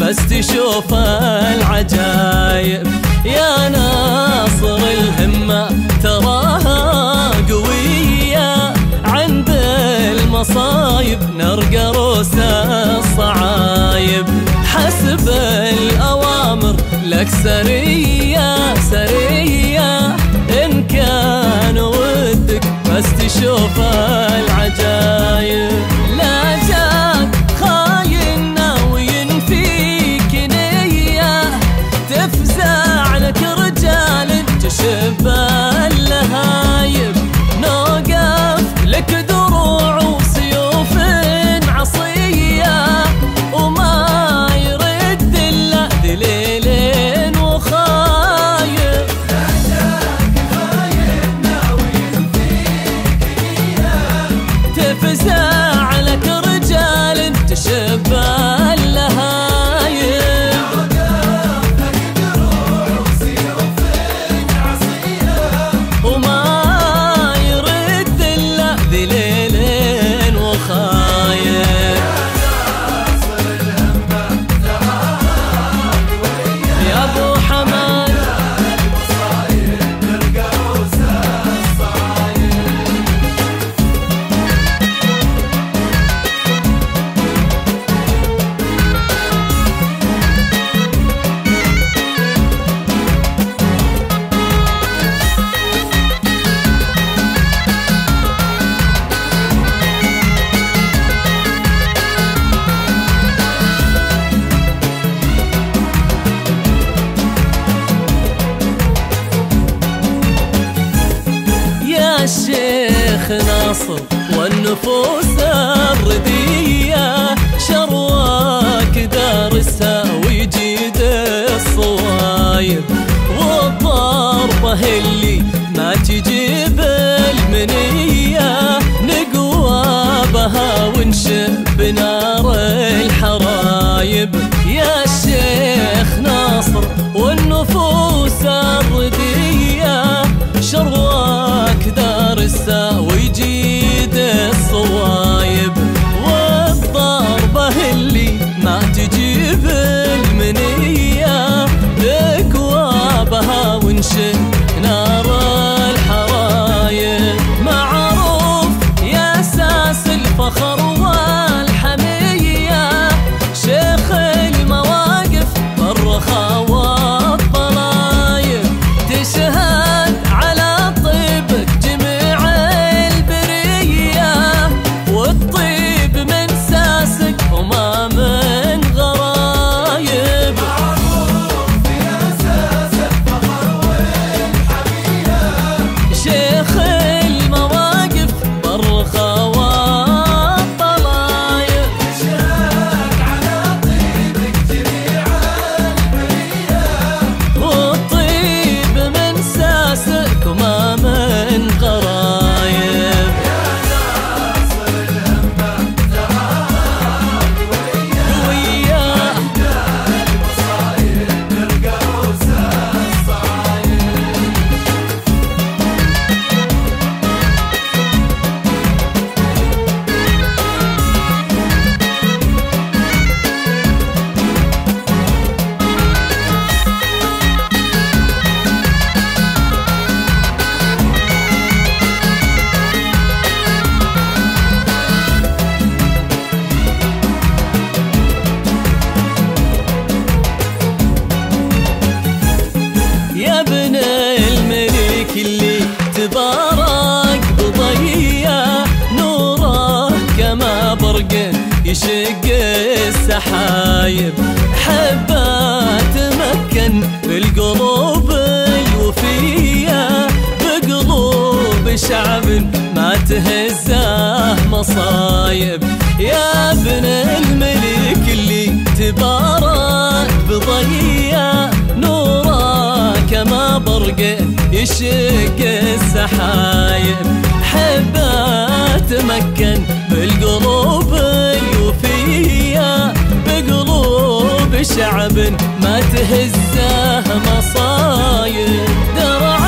بس تشوف العجايب. يا ناصر الهمة تراها قوية، عند المصايب نرقى روس الصعايب. حسب الأوامر لك سرية سرية، إن كان ودك بس تشوف العجايب. لا جاك خاين ناوي فيك نية، تفزع لك رجال تشب اللهايب. نوقف لك دروع وسيوف عصية، وما يرد إلا ذليل وخايب. لا جاك خاين ناوي فيك نية، تفزع لك رجال تشب اللهايب. الشيخ ناصر والنفوس الردية، شرواك دارسها ويجيد الصوايب. والضربة اللي ما تجيب المنية، نقوى بها ونشب نار الحرايب. يا الشيخ ناصر والنفوس الردية، شرواك دارسها ويجيد الصوايب. والضربة اللي ما تجيب المنية، نقوى بها ونشب نار الحرايب. معروف يا ساس الفخر والحمية، شيخ المواقف بالرخاء والطلايب. تشهد على طيبك جميع البرية، والطيب من ساسك وما من غرايب. معروف يا ساس الفخر والحمية، شيخ المواقف بالرخاء والطلايب. تشهد على طيبك جميع البرية، والطيب من ساسك وما من غرايب. يا ناصر الهمة تراها قوية، عند المصايب نرقى روس الصعايب. يا ابن الملك اللي تبارك بضية، نوره كما برق يشق السحايب. حبه تمكن بالقلوب الوفية، بقلوب شعب ما تهزه مصايب. يا ابن الملك اللي تبارك بضية، نوره كما برق يشق السحايب. حبه تمكن بالقلوب الوفية، بقلوب شعب ما تهزه مصايب. درع